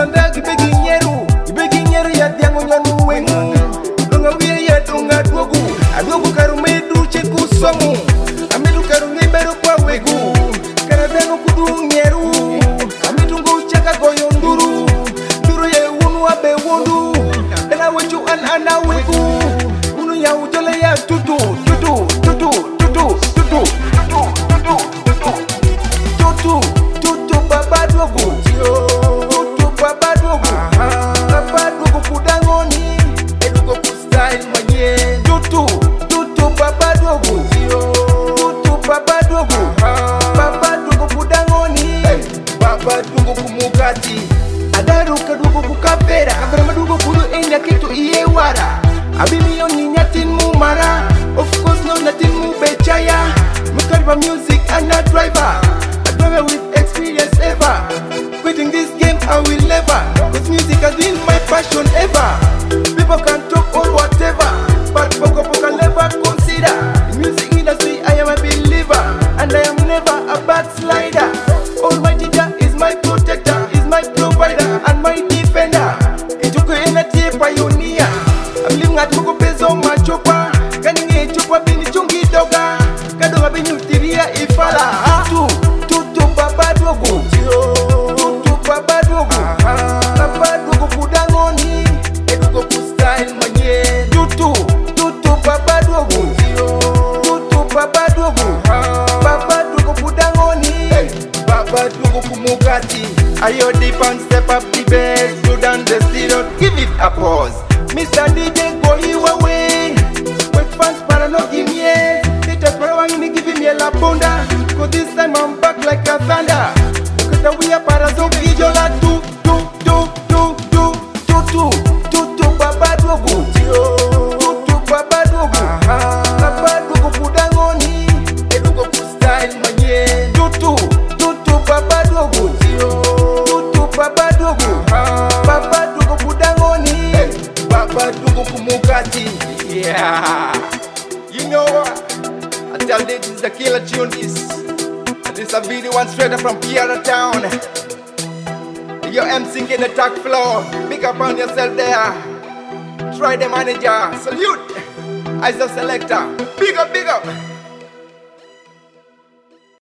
Landa Gibegi nyeru ya diango nyanu wengu Dunga wia ya dunga duogu Aduogu karume duche kusomu Amidu karume beru kwa wegu Karabengu kudu nyeru Amidu nguchaka goyo nduru Nduru ye unu abe wundu Dana wechu ana wegu Unu ya ujole ya tutu Tutu baba duogu Tutu baba duogu Baba duogu kudangoni Edugo kustyle mwenye Tutu baba duogu Tutu baba duogu Baba duogu kudangoni Baba duogu kumugati Adaru kadugu kukapera Kafera madugu kudu enya kitu iye wara Abimiyo ni nyatin mumara Of course no nyatin mubechaya Mukariba music and a driver A driver with experience ever Quitting this game I will never Cause music has been my passion ever People can talk or whatever But Poco can never consider In music industry I am a believer And I am never a backslider Almighty Jah is my protector Is my provider and my defender Ituko enati pioneer I'm living at Poco Pezo Machopa Kaninge chukwa bini chungi doga Kadoga bini utiria ifala Tutu baba duogu Tutu baba duogu Baba duogu kudangoni Edugo kustyle mwenye Tutu baba duogu Tutu baba duogu Baba duogu kudangoni Baba duogu kumugati Ayo deep and step up the bass Slow down the stereo, give it a pause Mr. DJ go you away Wake fans para no give me a Haters para wangini giving me a la bunda Cause this time I'm back like a thunder Kata we are para zo video la Tutu baba duogu Tutu baba duogu Baba duogu kudangoni Edugo kustyle mwenye Tutu baba duogu Tutu baba duogu Baba duogu kudangoni Baba duogu kumugati. Yeah, you know what? I tell you this is the killer tune this. And this is a video one straight up from Pierre Town. Your MC in the track floor. Big up on yourself there. Try the manager. Salute. As a selector. Big up, big up.